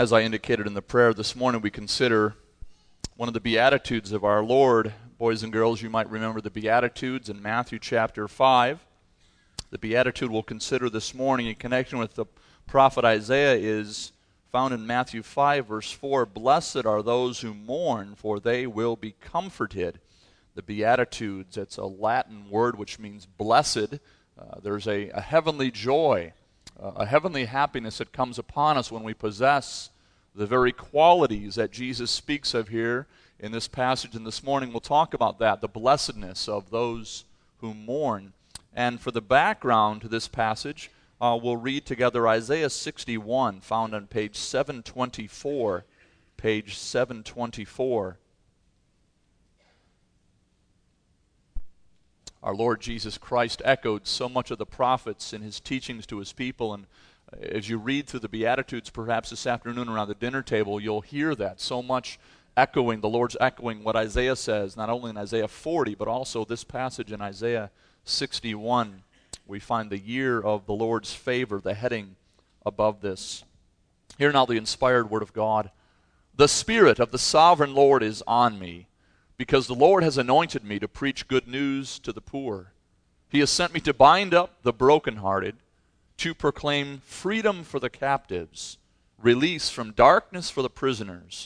As I indicated in the prayer this morning, we consider one of the Beatitudes of our Lord. Boys and girls, you might remember the Beatitudes in Matthew chapter 5. The Beatitude we'll consider this morning in connection with the prophet Isaiah is found in Matthew 5, verse 4. Blessed are those who mourn, for they will be comforted. The Beatitudes, it's a Latin word which means blessed. There's a heavenly joy, a heavenly happiness that comes upon us when we possess the very qualities that Jesus speaks of here in this passage. And this morning we'll talk about that, the blessedness of those who mourn. And for the background to this passage, we'll read together Isaiah 61, found on page 724. Page 724. Our Lord Jesus Christ echoed so much of the prophets in his teachings to his people, and as you read through the Beatitudes perhaps this afternoon around the dinner table, you'll hear that so much echoing, the Lord's echoing what Isaiah says, not only in Isaiah 40, but also this passage in Isaiah 61. We find the year of the Lord's favor, the heading above this. Hear now the inspired word of God. The Spirit of the sovereign Lord is on me, because the Lord has anointed me to preach good news to the poor. He has sent me to bind up the brokenhearted, to proclaim freedom for the captives, release from darkness for the prisoners,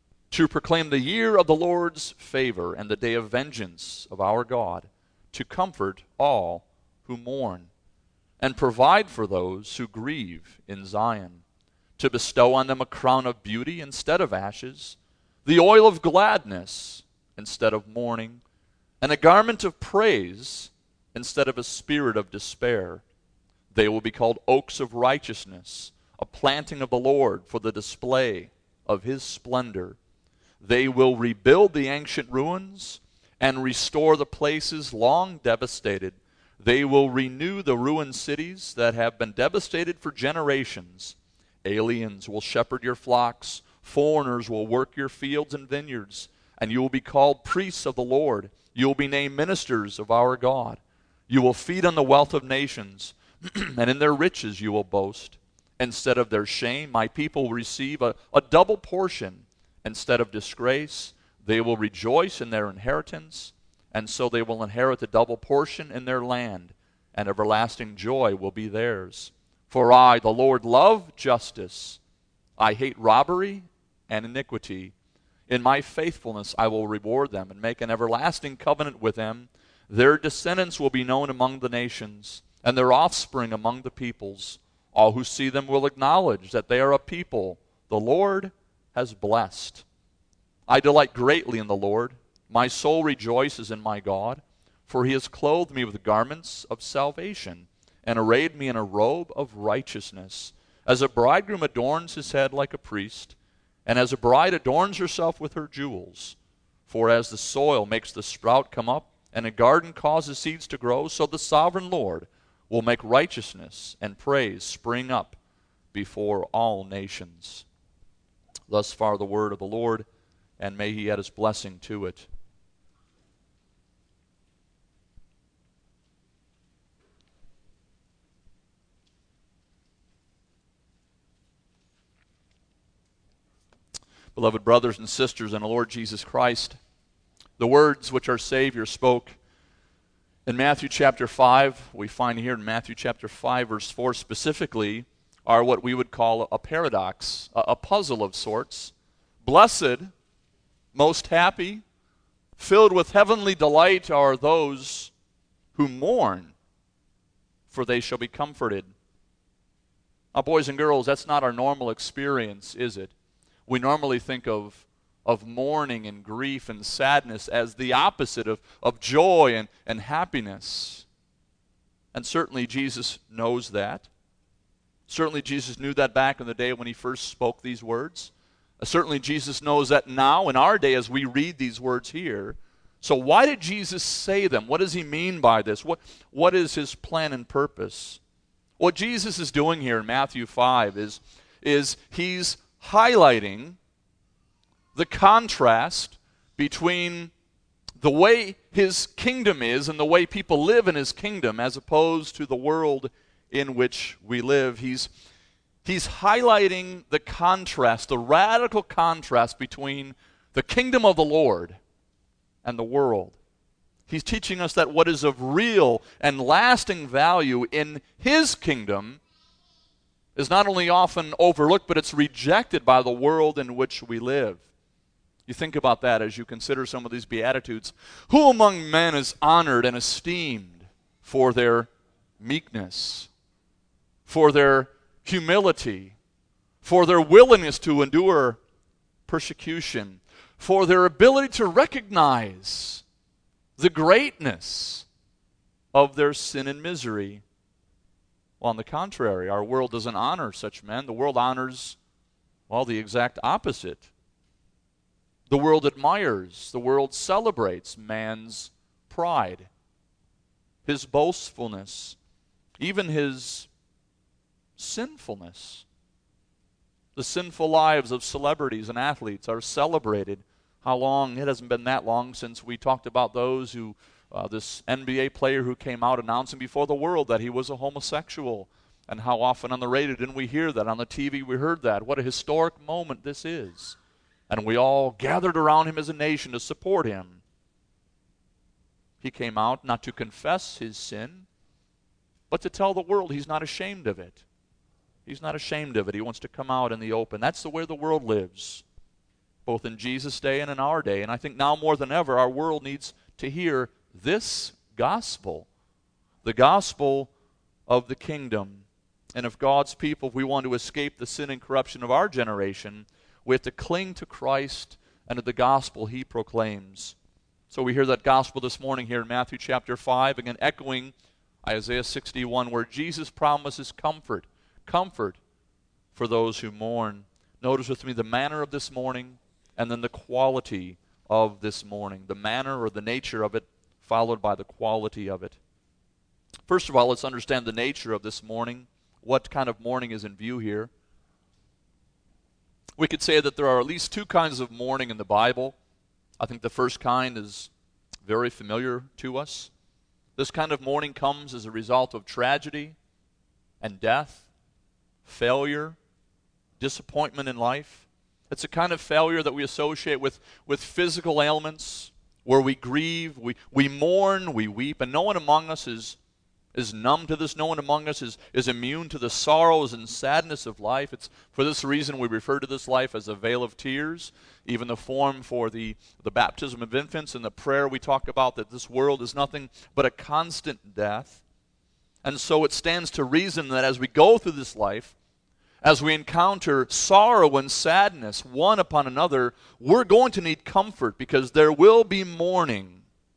to proclaim the year of the Lord's favor and the day of vengeance of our God, to comfort all who mourn, and provide for those who grieve in Zion, to bestow on them a crown of beauty instead of ashes, the oil of gladness instead of mourning, and a garment of praise instead of a spirit of despair. They will be called oaks of righteousness, a planting of the Lord for the display of his splendor. They will rebuild the ancient ruins and restore the places long devastated. They will renew the ruined cities that have been devastated for generations. Aliens will shepherd your flocks. Foreigners will work your fields and vineyards. And you will be called priests of the Lord. You will be named ministers of our God. You will feed on the wealth of nations, and in their riches you will boast. Instead of their shame, my people will receive a double portion. Instead of disgrace, they will rejoice in their inheritance, and so they will inherit the double portion in their land, and everlasting joy will be theirs. For I, the Lord, love justice. I hate robbery and iniquity. In my faithfulness I will reward them and make an everlasting covenant with them. Their descendants will be known among the nations, and their offspring among the peoples. All who see them will acknowledge that they are a people the Lord has blessed. I delight greatly in the Lord. My soul rejoices in my God, for he has clothed me with garments of salvation and arrayed me in a robe of righteousness. As a bridegroom adorns his head like a priest, and as a bride adorns herself with her jewels. For as the soil makes the sprout come up, and a garden causes seeds to grow, so the sovereign Lord will make righteousness and praise spring up before all nations. Thus far the word of the Lord, and may he add his blessing to it. Beloved brothers and sisters in the Lord Jesus Christ, the words which our Savior spoke in Matthew chapter 5, we find here in Matthew chapter 5, verse 4 specifically, are what we would call a paradox, a puzzle of sorts. Blessed, most happy, filled with heavenly delight are those who mourn, for they shall be comforted. Now, boys and girls, that's not our normal experience, is it? We normally think of mourning and grief and sadness as the opposite of joy and happiness. And certainly Jesus knows that. Certainly Jesus knew that back in the day when he first spoke these words. Certainly Jesus knows that now in our day as we read these words here. So why did Jesus say them? What does he mean by this? What is his plan and purpose? What Jesus is doing here in Matthew 5 is he's highlighting the contrast between the way his kingdom is and the way people live in his kingdom as opposed to the world in which we live. He's He's highlighting the contrast, the radical contrast between the kingdom of the Lord and the world. He's teaching us that what is of real and lasting value in His kingdom is not only often overlooked, but it's rejected by the world in which we live. You think about that as you consider some of these Beatitudes. Who among men is honored and esteemed for their meekness, for their humility, for their willingness to endure persecution, for their ability to recognize the greatness of their sin and misery? Well, on the contrary, our world doesn't honor such men. The world honors, well, the exact opposite. The world admires, the world celebrates man's pride, his boastfulness, even his sinfulness. The sinful lives of celebrities and athletes are celebrated. How long? It hasn't been that long since we talked about those who, this NBA player who came out announcing before the world that he was a homosexual. And how often on the radio didn't we hear that? On the TV we heard that. What a historic moment this is. And we all gathered around him as a nation to support him. He came out not to confess his sin, but to tell the world he's not ashamed of it. He's not ashamed of it. He wants to come out in the open. That's the way the world lives, both in Jesus' day and in our day. And I think now more than ever, our world needs to hear this gospel, the gospel of the kingdom. And if God's people, if we want to escape the sin and corruption of our generation, we have to cling to Christ and to the gospel He proclaims. So we hear that gospel this morning here in Matthew chapter 5, again echoing Isaiah 61, where Jesus promises comfort for those who mourn. Notice with me the manner of this morning and then the quality of this morning. The manner or the nature of it, followed by the quality of it. First of all, let's understand the nature of this mourning. What kind of mourning is in view here? We could say that there are at least two kinds of mourning in the Bible. I think the first kind is very familiar to us. This kind of mourning comes as a result of tragedy and death, failure, disappointment in life. It's a kind of failure that we associate with physical ailments, where we grieve, we mourn, we weep, and no one among us is numb to this. No one among us is immune to the sorrows and sadness of life. It's for this reason we refer to this life as a vale of tears. Even the form for the baptism of infants and the prayer we talk about, that this world is nothing but a constant death. And so it stands to reason that as we go through this life, as we encounter sorrow and sadness one upon another, we're going to need comfort, because there will be mourning.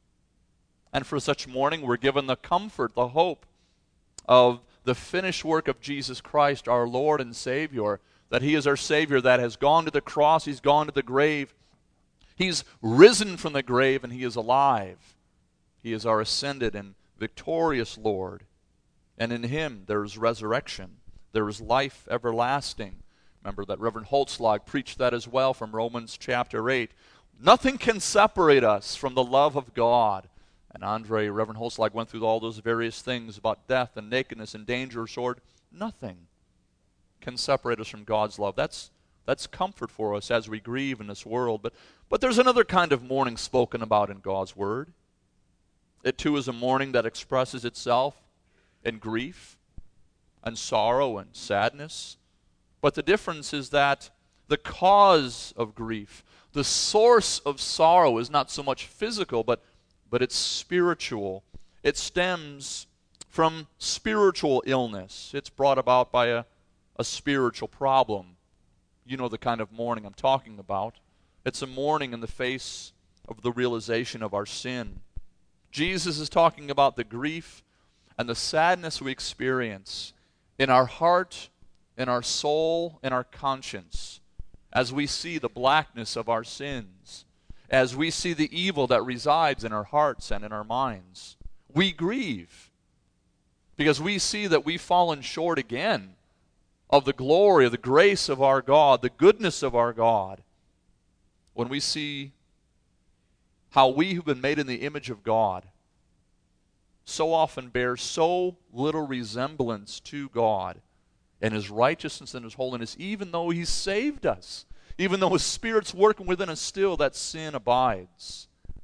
And for such mourning, we're given the comfort, the hope of the finished work of Jesus Christ, our Lord and Savior, that He is our Savior that has gone to the cross, He's gone to the grave, He's risen from the grave, and He is alive. He is our ascended and victorious Lord. And in Him there is resurrection. There is life everlasting. Remember that Reverend Holtzlag preached that as well from Romans chapter 8. Nothing can separate us from the love of God. And Reverend Holtzlag went through all those various things about death and nakedness and danger or sword. Nothing can separate us from God's love. That's comfort for us as we grieve in this world. But there's another kind of mourning spoken about in God's Word. It too is a mourning that expresses itself in grief and sorrow and sadness. But the difference is that the cause of grief, the source of sorrow, is not so much physical, but it's spiritual. It stems from spiritual illness. It's brought about by a spiritual problem. You know the kind of mourning I'm talking about. It's a mourning in the face of the realization of our sin. Jesus is talking about the grief and the sadness we experience in our heart, in our soul, in our conscience, as we see the blackness of our sins, as we see the evil that resides in our hearts and in our minds. We grieve because we see that we've fallen short again of the glory, of the grace of our God, the goodness of our God. When we see how we who've been made in the image of God so often bear so little resemblance to God, and His righteousness and His holiness, even though He saved us. Even though His Spirit's working within us still, that sin abides.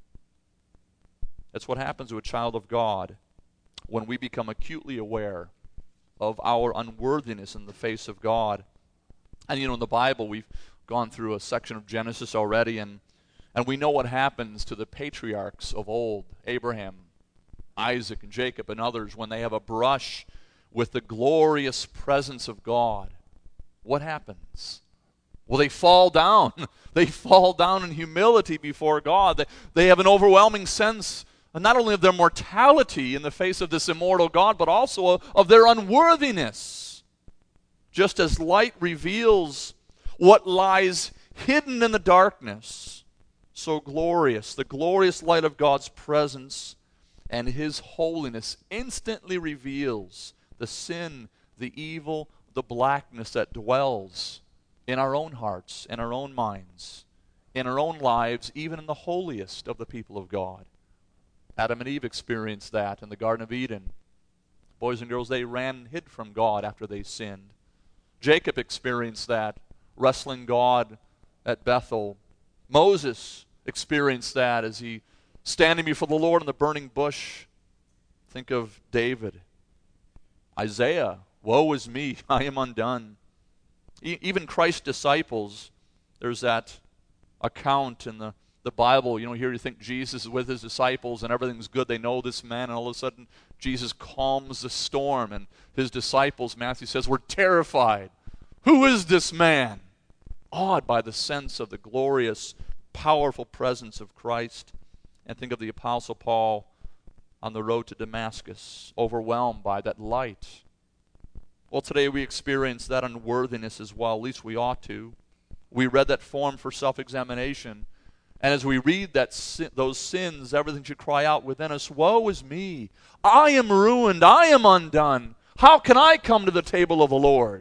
That's what happens to a child of God when we become acutely aware of our unworthiness in the face of God. And in the Bible, we've gone through a section of Genesis already, and we know what happens to the patriarchs of old, Abraham, Isaac, and Jacob, and others, when they have a brush with the glorious presence of God. What happens? Well, they fall down. They fall down in humility before God. They have an overwhelming sense, not only of their mortality in the face of this immortal God, but also of their unworthiness. Just as light reveals what lies hidden in the darkness, so glorious, the glorious light of God's presence and His holiness instantly reveals the sin, the evil, the blackness that dwells in our own hearts, in our own minds, in our own lives, even in the holiest of the people of God. Adam and Eve experienced that in the Garden of Eden. Boys and girls, they ran and hid from God after they sinned. Jacob experienced that, wrestling God at Bethel. Moses experienced that as he standing before the Lord in the burning bush. Think of David. Isaiah, woe is me, I am undone. Even Christ's disciples, there's that account in the Bible. Here you think Jesus is with His disciples and everything's good. They know this man, and all of a sudden Jesus calms the storm, and His disciples, Matthew says, were terrified. Who is this man? Awed by the sense of the glorious, powerful presence of Christ. And think of the Apostle Paul on the road to Damascus, overwhelmed by that light. Well, today we experience that unworthiness as well, at least we ought to. We read that form for self-examination, and as we read those sins, everything should cry out within us, woe is me, I am ruined, I am undone. How can I come to the table of the Lord?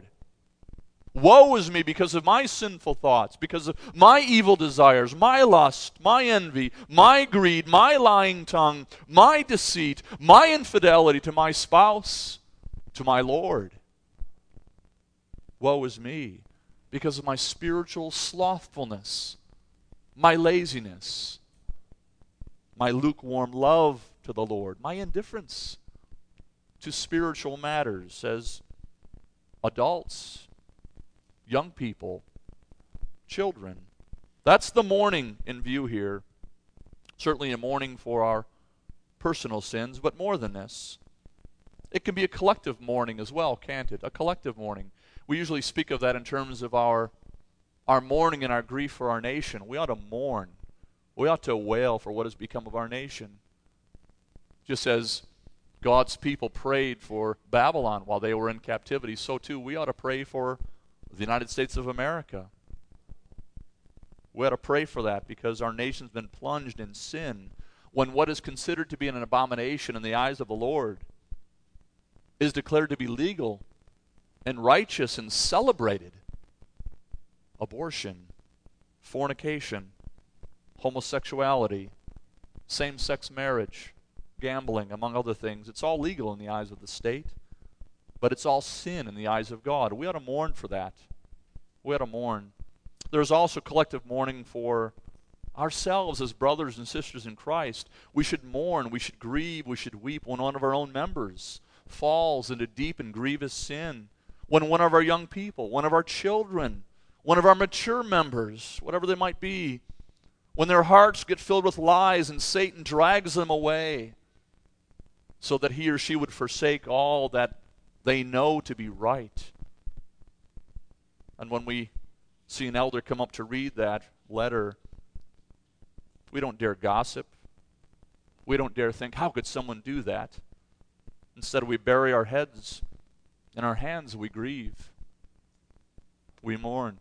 Woe is me because of my sinful thoughts, because of my evil desires, my lust, my envy, my greed, my lying tongue, my deceit, my infidelity to my spouse, to my Lord. Woe is me because of my spiritual slothfulness, my laziness, my lukewarm love to the Lord, my indifference to spiritual matters as adults, young people, children. That's the mourning in view here. Certainly a mourning for our personal sins, but more than this, it can be a collective mourning as well, can't it? A collective mourning. We usually speak of that in terms of our mourning and our grief for our nation. We ought to mourn. We ought to wail for what has become of our nation. Just as God's people prayed for Babylon while they were in captivity, so too we ought to pray for the United States of America. We ought to pray for that because our nation's been plunged in sin when what is considered to be an abomination in the eyes of the Lord is declared to be legal and righteous and celebrated. Abortion, fornication, homosexuality, same-sex marriage, gambling, among other things. It's all legal in the eyes of the state, but it's all sin in the eyes of God. We ought to mourn for that. We ought to mourn. There's also collective mourning for ourselves as brothers and sisters in Christ. We should mourn, we should grieve, we should weep when one of our own members falls into deep and grievous sin. When one of our young people, one of our children, one of our mature members, whatever they might be, when their hearts get filled with lies and Satan drags them away so that he or she would forsake all that they know to be right. And when we see an elder come up to read that letter, we don't dare gossip. We don't dare think, how could someone do that? Instead, we bury our heads in our hands, we grieve. We mourn.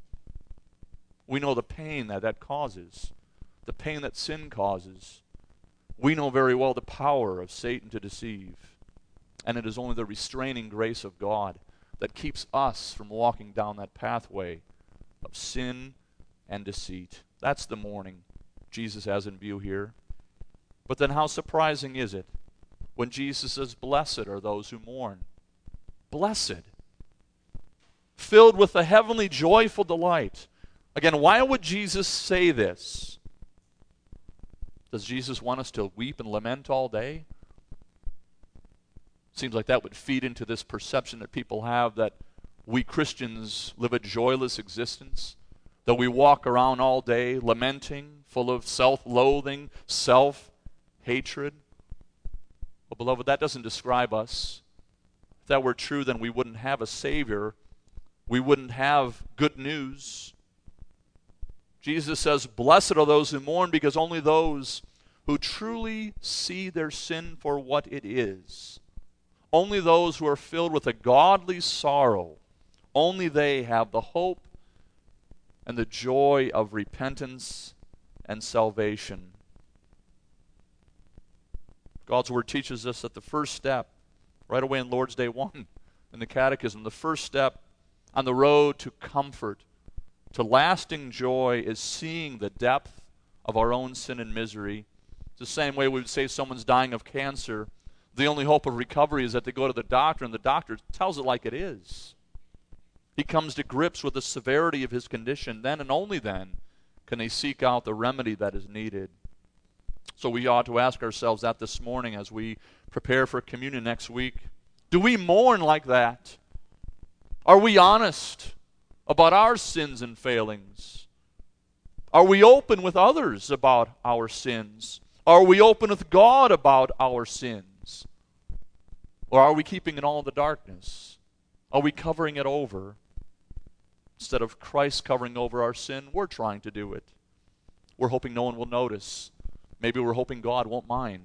We know the pain that causes, the pain that sin causes. We know very well the power of Satan to deceive. And it is only the restraining grace of God that keeps us from walking down that pathway of sin and deceit. That's the mourning Jesus has in view here. But then how surprising is it when Jesus says, blessed are those who mourn. Blessed. filled with a heavenly joyful delight. Again, why would Jesus say this? Does Jesus want us to weep and lament all day? Seems like that would feed into this perception that people have that we Christians live a joyless existence, that we walk around all day lamenting, full of self-loathing, self-hatred. Well, beloved, that doesn't describe us. If that were true, then we wouldn't have a Savior. We wouldn't have good news. Jesus says, "Blessed are those who mourn, because only those who truly see their sin for what it is, only those who are filled with a godly sorrow, only they have the hope and the joy of repentance and salvation." God's Word teaches us that the first step, right away in Lord's Day 1 in the Catechism, the first step on the road to comfort, to lasting joy, is seeing the depth of our own sin and misery. It's the same way we would say someone's dying of cancer. The only hope of recovery is that they go to the doctor, and the doctor tells it like it is. He comes to grips with the severity of his condition. Then and only then can they seek out the remedy that is needed. So we ought to ask ourselves that this morning as we prepare for communion next week. Do we mourn like that? Are we honest about our sins and failings? Are we open with others about our sins? Are we open with God about our sins? Or are we keeping it all in the darkness? Are we covering it over? Instead of Christ covering over our sin, we're trying to do it. We're hoping no one will notice. Maybe we're hoping God won't mind.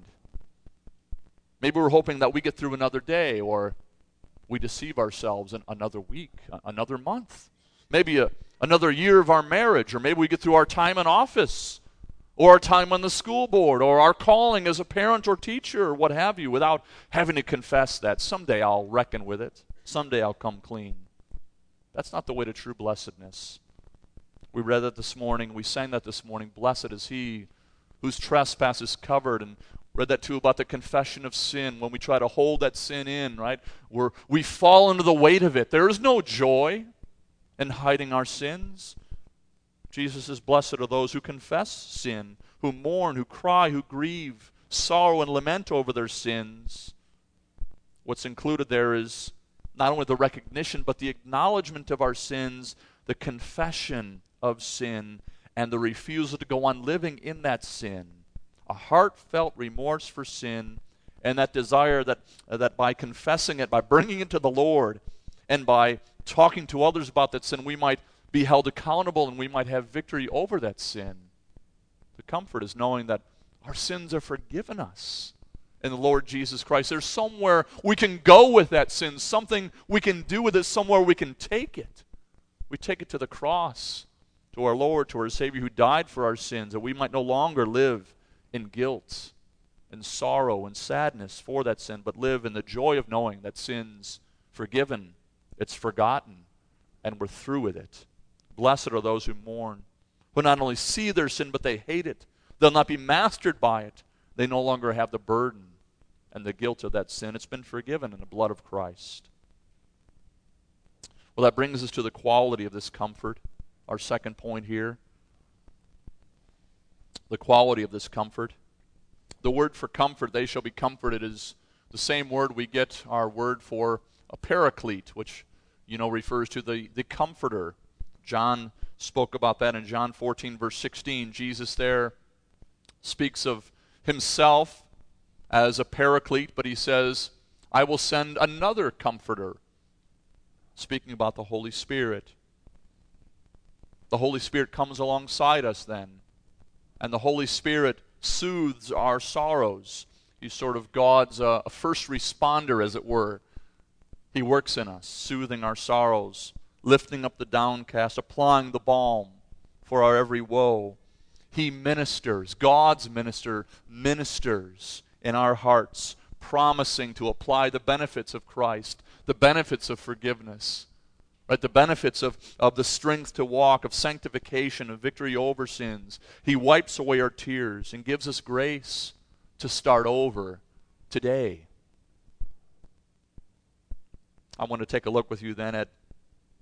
Maybe we're hoping that we get through another day, or we deceive ourselves in another week, another month. Maybe another year of our marriage, or maybe we get through our time in office, or our time on the school board, or our calling as a parent or teacher, or what have you, without having to confess that someday I'll reckon with it. Someday I'll come clean. That's not the way to true blessedness. We read that this morning. We sang that this morning. Blessed is he whose trespass is covered. And read that too about the confession of sin. When we try to hold that sin in, right, we fall under the weight of it. There is no joy in hiding our sins. Jesus says, blessed are those who confess sin, who mourn, who cry, who grieve, sorrow and lament over their sins. What's included there is not only the recognition, but the acknowledgement of our sins, the confession of sin, and the refusal to go on living in that sin. A heartfelt remorse for sin, and that desire that by confessing it, by bringing it to the Lord, and by talking to others about that sin, we might be held accountable and we might have victory over that sin. The comfort is knowing that our sins are forgiven us in the Lord Jesus Christ. There's somewhere we can go with that sin, something we can do with it, somewhere we can take it. We take it to the cross, to our Lord, to our Savior who died for our sins, that we might no longer live in guilt and sorrow and sadness for that sin, but live in the joy of knowing that sin's forgiven, it's forgotten, and we're through with it. Blessed are those who mourn, who not only see their sin, but they hate it. They'll not be mastered by it. They no longer have the burden and the guilt of that sin. It's been forgiven in the blood of Christ. Well, that brings us to the quality of this comfort, our second point here. The quality of this comfort. The word for comfort, they shall be comforted, is the same word we get our word for a paraclete, which, refers to the comforter. John spoke about that in John 14, verse 16. Jesus there speaks of himself as a paraclete, but he says, I will send another comforter, speaking about the Holy Spirit. The Holy Spirit comes alongside us then, and the Holy Spirit soothes our sorrows. He's sort of God's a first responder, as it were. He works in us, soothing our sorrows, lifting up the downcast, applying the balm for our every woe. He ministers, God's minister ministers in our hearts, promising to apply the benefits of Christ, the benefits of forgiveness, right? The benefits of the strength to walk, of sanctification, of victory over sins. He wipes away our tears and gives us grace to start over today. I want to take a look with you then at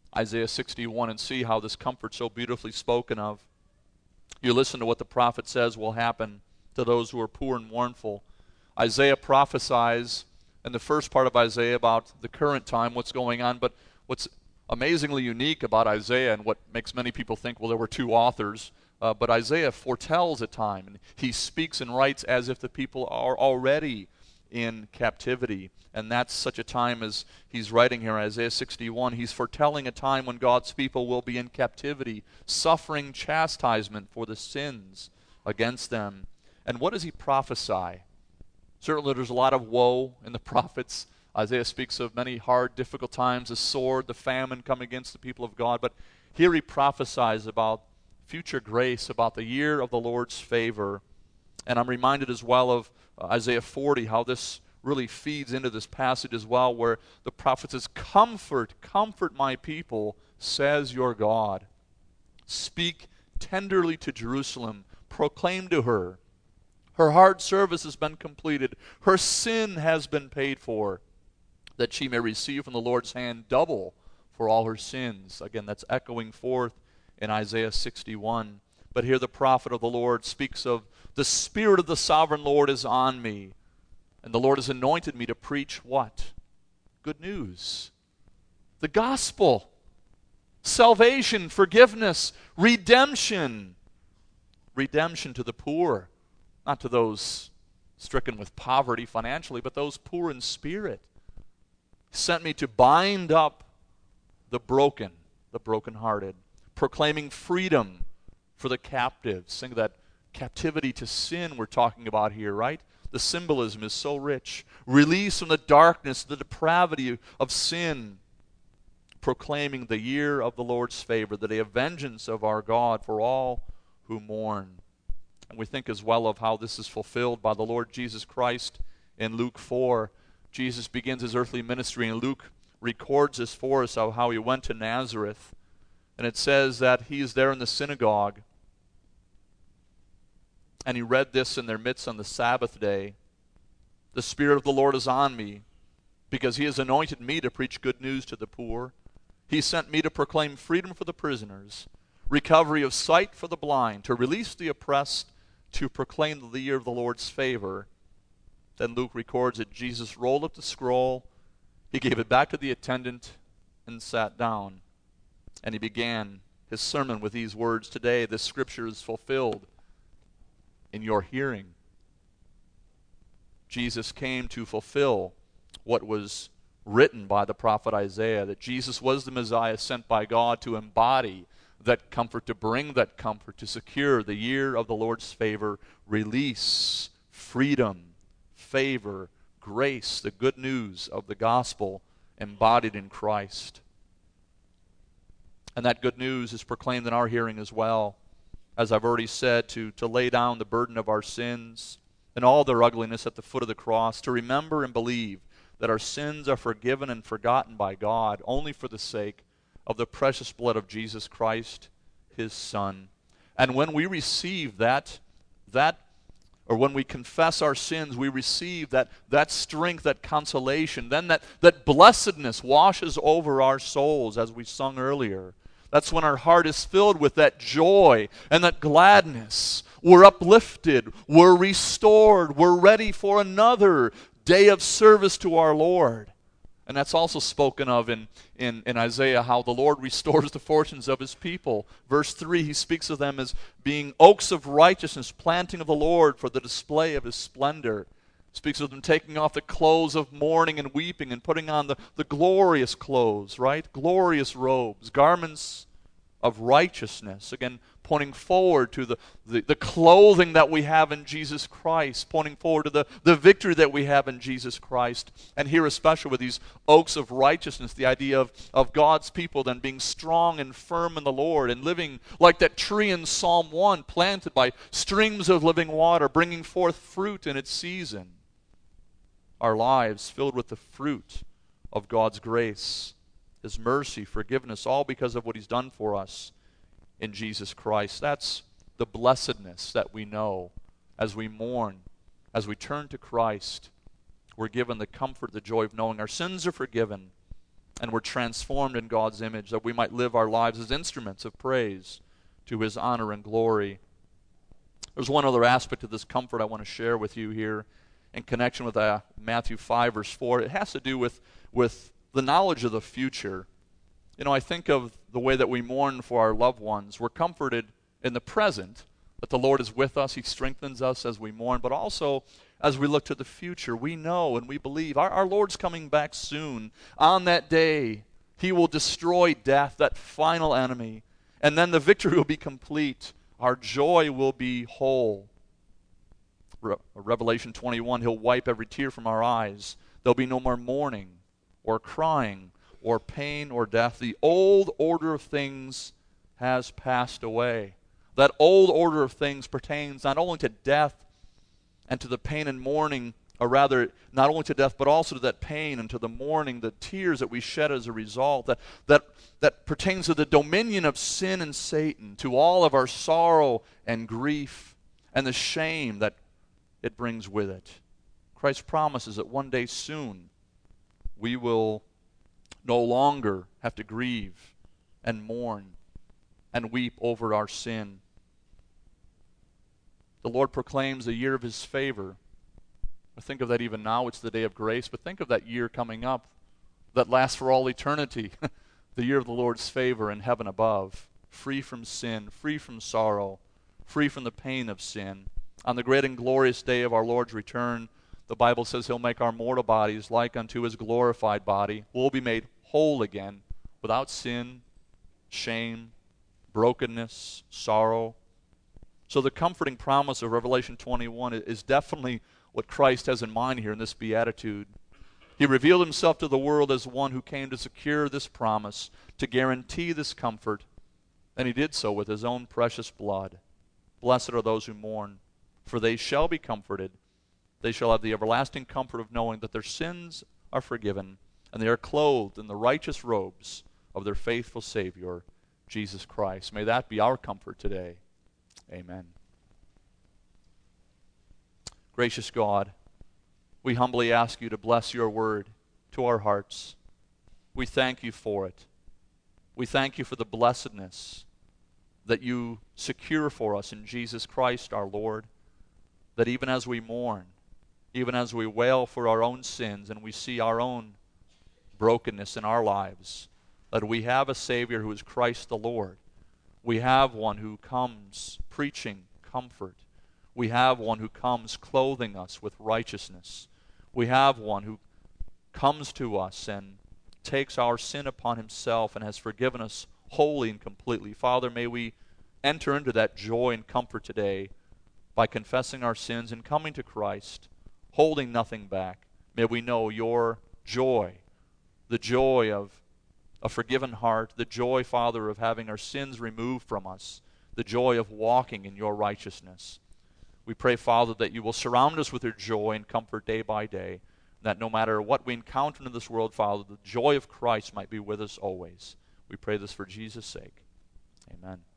Isaiah 61 and see how this comfort's so beautifully spoken of. You listen to what the prophet says will happen to those who are poor and mournful. Isaiah prophesies in the first part of Isaiah about the current time, what's going on, but what's amazingly unique about Isaiah and what makes many people think, well, there were two authors, but Isaiah foretells a time, and he speaks and writes as if the people are already in captivity. And that's such a time as he's writing here, Isaiah 61. He's foretelling a time when God's people will be in captivity, suffering chastisement for the sins against them. And what does he prophesy? Certainly there's a lot of woe in the prophets. Isaiah speaks of many hard, difficult times, the sword, the famine come against the people of God. But here he prophesies about future grace, about the year of the Lord's favor. And I'm reminded as well of Isaiah 40, how this really feeds into this passage as well, where the prophet says, "Comfort, comfort my people, says your God. Speak tenderly to Jerusalem, proclaim to her, her hard service has been completed, her sin has been paid for, that she may receive from the Lord's hand double for all her sins." Again, that's echoing forth in Isaiah 61. But here the prophet of the Lord speaks of, "The Spirit of the sovereign Lord is on me, and the Lord has anointed me to preach" what? Good news. The gospel. Salvation, forgiveness, redemption. Redemption to the poor. Not to those stricken with poverty financially, but those poor in spirit. He sent me to bind up the brokenhearted, proclaiming freedom for the captives. Think of that captivity to sin we're talking about here, right? The symbolism is so rich. Release from the darkness, the depravity of sin. Proclaiming the year of the Lord's favor, the day of vengeance of our God for all who mourn. And we think as well of how this is fulfilled by the Lord Jesus Christ in Luke 4. Jesus begins his earthly ministry, and Luke records this for us, how he went to Nazareth. And it says that he is there in the synagogue, and he read this in their midst on the Sabbath day. "The Spirit of the Lord is on me, because he has anointed me to preach good news to the poor. He sent me to proclaim freedom for the prisoners, recovery of sight for the blind, to release the oppressed, to proclaim the year of the Lord's favor." Then Luke records that Jesus rolled up the scroll, he gave it back to the attendant, and sat down. And he began his sermon with these words, "Today this scripture is fulfilled in your hearing." Jesus came to fulfill what was written by the prophet Isaiah, that Jesus was the Messiah sent by God to embody that comfort, to bring that comfort, to secure the year of the Lord's favor, release, freedom, favor, grace, the good news of the gospel embodied in Christ. And that good news is proclaimed in our hearing as well. As I've already said, to lay down the burden of our sins and all their ugliness at the foot of the cross, to remember and believe that our sins are forgiven and forgotten by God only for the sake of the precious blood of Jesus Christ, his Son. And when we receive or when we confess our sins, we receive that strength, that consolation, then that blessedness washes over our souls, as we sung earlier. That's when our heart is filled with that joy and that gladness. We're uplifted, we're restored, we're ready for another day of service to our Lord. And that's also spoken of in Isaiah, how the Lord restores the fortunes of his people. Verse 3, he speaks of them as being oaks of righteousness, planting of the Lord for the display of his splendor. Speaks of them taking off the clothes of mourning and weeping and putting on the glorious clothes, right? Glorious robes, garments of righteousness. Again, pointing forward to the clothing that we have in Jesus Christ, pointing forward to the victory that we have in Jesus Christ. And here especially with these oaks of righteousness, the idea of God's people then being strong and firm in the Lord and living like that tree in Psalm 1, planted by streams of living water, bringing forth fruit in its season. Our lives filled with the fruit of God's grace, his mercy, forgiveness, all because of what he's done for us in Jesus Christ. That's the blessedness that we know as we mourn, as we turn to Christ. We're given the comfort, the joy of knowing our sins are forgiven and we're transformed in God's image, that we might live our lives as instruments of praise to His honor and glory. There's one other aspect of this comfort I want to share with you here in connection with Matthew 5, verse 4. It has to do with the knowledge of the future. You know, I think of the way that we mourn for our loved ones. We're comforted in the present, that the Lord is with us. He strengthens us as we mourn. But also, as we look to the future, we know and we believe our Lord's coming back soon. On that day, He will destroy death, that final enemy. And then the victory will be complete. Our joy will be whole. Revelation 21, He'll wipe every tear from our eyes. There'll be no more mourning or crying or pain or death. The old order of things has passed away. That old order of things pertains not only to death and to the pain and mourning, or rather, not only to death, but also to that pain and to the mourning, the tears that we shed as a result, that pertains to the dominion of sin and Satan, to all of our sorrow and grief and the shame that it brings with it. Christ promises that one day soon we will no longer have to grieve and mourn and weep over our sin. The Lord proclaims the year of His favor. I think of that even now. It's the day of grace, but think of that year coming up that lasts for all eternity. The year of the Lord's favor in heaven above, free from sin, free from sorrow, free from the pain of sin. On the great and glorious day of our Lord's return, the Bible says He'll make our mortal bodies like unto His glorified body. We'll be made whole again, without sin, shame, brokenness, sorrow. So the comforting promise of Revelation 21 is definitely what Christ has in mind here in this beatitude. He revealed Himself to the world as one who came to secure this promise, to guarantee this comfort, and He did so with His own precious blood. Blessed are those who mourn, for they shall be comforted. They shall have the everlasting comfort of knowing that their sins are forgiven, and they are clothed in the righteous robes of their faithful Savior, Jesus Christ. May that be our comfort today. Amen. Gracious God, we humbly ask You to bless Your word to our hearts. We thank You for it. We thank You for the blessedness that You secure for us in Jesus Christ our Lord, that even as we mourn, even as we wail for our own sins and we see our own brokenness in our lives, that we have a Savior who is Christ the Lord. We have one who comes preaching comfort. We have one who comes clothing us with righteousness. We have one who comes to us and takes our sin upon Himself and has forgiven us wholly and completely. Father, may we enter into that joy and comfort today by confessing our sins and coming to Christ, holding nothing back. May we know Your joy, the joy of a forgiven heart, the joy, Father, of having our sins removed from us, the joy of walking in Your righteousness. We pray, Father, that You will surround us with Your joy and comfort day by day, that no matter what we encounter in this world, Father, the joy of Christ might be with us always. We pray this for Jesus' sake. Amen.